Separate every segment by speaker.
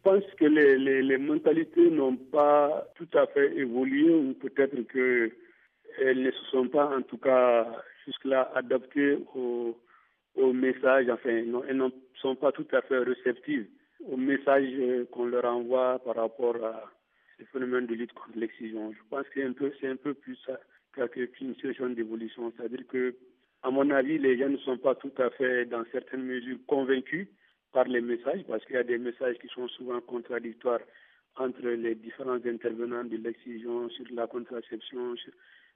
Speaker 1: pense que les mentalités n'ont pas tout à fait évolué, ou peut-être qu'elles ne se sont pas, en tout cas, jusque-là, adaptées au message. Enfin, non, elles ne sont pas tout à fait réceptives au message qu'on leur envoie par rapport à ce phénomène de lutte contre l'excision. Je pense que c'est un peu plus ça qu'une situation d'évolution. C'est-à-dire que, à mon avis, les gens ne sont pas tout à fait, dans certaines mesures, convaincus par les messages, parce qu'il y a des messages qui sont souvent contradictoires entre les différents intervenants de l'excision sur la contraception, sur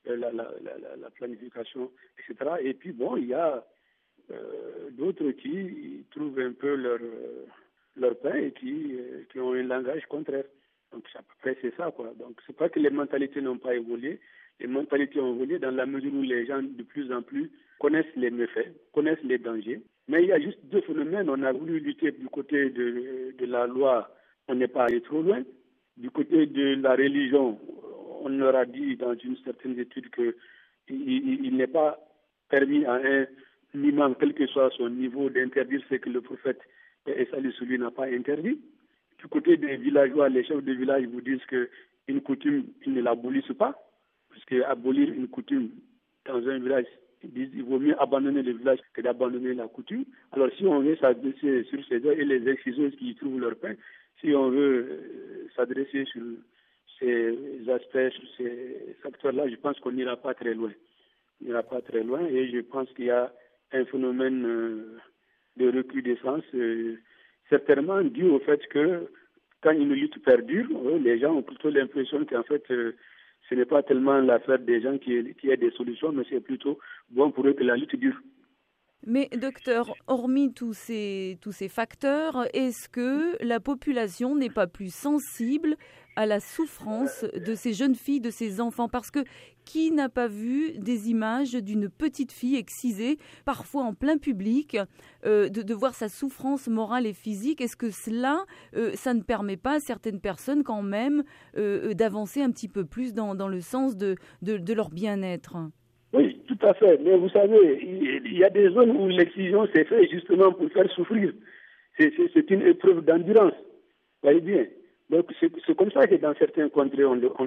Speaker 1: la planification, etc. Et puis bon, il y a d'autres qui trouvent un peu leur pain et qui ont un langage contraire. Donc à peu près c'est ça, quoi. Donc c'est pas que les mentalités n'ont pas évolué. Les mentalités ont évolué dans la mesure où les gens de plus en plus connaissent les méfaits, connaissent les dangers. Mais il y a juste deux phénomènes. On a voulu lutter du côté de la loi, on n'est pas allé trop loin. Du côté de la religion, on leur a dit dans une certaine étude qu'il n'est pas permis à un imam, quel que soit son niveau, d'interdire ce que le prophète et salut sur lui n'a pas interdit. Du côté des villageois, les chefs de village vous disent qu'une coutume, ils ne l'abolissent pas, puisque abolir une coutume dans un village, ils disent qu'il vaut mieux abandonner le village que d'abandonner la coutume. Alors si on veut s'adresser sur ces deux et les exciseuses qui y trouvent leur pain, si on veut s'adresser sur ces aspects, sur ces facteurs-là, je pense qu'on n'ira pas très loin. On n'ira pas très loin et je pense qu'il y a un phénomène de recrudescence, certainement dû au fait que quand une lutte perdure, les gens ont plutôt l'impression qu'en fait, ce n'est pas tellement l'affaire des gens qui aient des solutions, mais c'est plutôt bon pour eux que la lutte dure.
Speaker 2: Mais docteur, hormis tous ces facteurs, est-ce que la population n'est pas plus sensible à la souffrance de ces jeunes filles, de ces enfants? Parce que qui n'a pas vu des images d'une petite fille excisée, parfois en plein public, de voir sa souffrance morale et physique? Est-ce que cela, ça ne permet pas à certaines personnes quand même d'avancer un petit peu plus dans le sens de leur bien-être?
Speaker 1: Oui, tout à fait. Mais vous savez, il y a des zones où l'excision s'est faite justement pour faire souffrir. C'est une épreuve d'endurance. Vous voyez bien. Donc c'est comme ça que dans certains contrées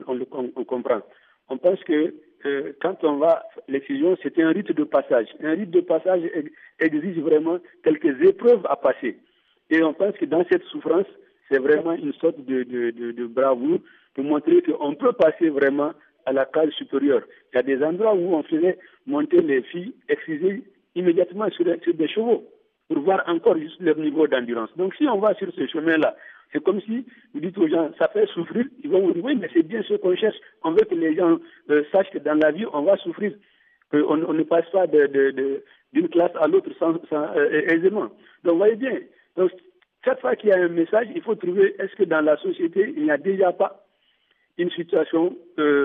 Speaker 1: on comprend. On pense que quand on va, l'excision, c'est un rite de passage. Un rite de passage exige vraiment quelques épreuves à passer. Et on pense que dans cette souffrance, c'est vraiment une sorte de bravoure pour montrer qu'on peut passer vraiment à la case supérieure. Il y a des endroits où on faisait monter les filles excisées immédiatement sur des chevaux pour voir encore juste leur niveau d'endurance. Donc si on va sur ce chemin-là, c'est comme si vous dites aux gens, ça fait souffrir. Ils vont vous dire, oui, mais c'est bien ce qu'on cherche. On veut que les gens sachent que dans la vie, on va souffrir. Qu'on ne passe pas d'une classe à l'autre sans aisément. Donc vous voyez bien. Donc chaque fois qu'il y a un message, il faut trouver, est-ce que dans la société, il n'y a déjà pas une situation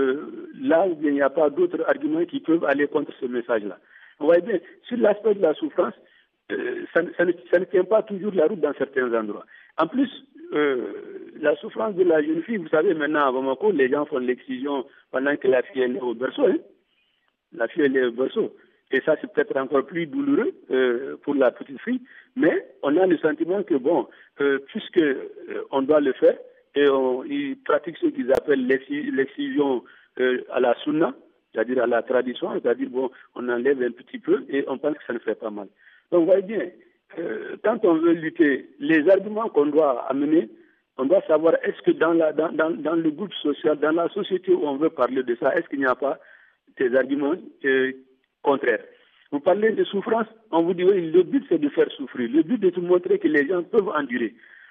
Speaker 1: là où il n'y a pas d'autres arguments qui peuvent aller contre ce message-là. Vous voyez bien, sur l'aspect de la souffrance, ça ne tient pas toujours la route dans certains endroits. En plus, la souffrance de la jeune fille, vous savez, maintenant à Bamako, les gens font l'excision pendant que la fille est au berceau. Hein. La fille est au berceau. Et ça, c'est peut-être encore plus douloureux pour la petite fille. Mais on a le sentiment que, bon, puisque on doit le faire, et ils pratiquent ce qu'ils appellent l'excision à la sunna, c'est-à-dire à la tradition, c'est-à-dire, bon, on enlève un petit peu et on pense que ça ne fait pas mal. Donc, vous voyez bien, quand on veut lutter, les arguments qu'on doit amener, on doit savoir est-ce que dans le groupe social, dans la société où on veut parler de ça, est-ce qu'il n'y a pas des arguments contraires. Vous parlez de souffrance, on vous dit oui, le but c'est de faire souffrir, le but est de montrer que les gens peuvent endurer.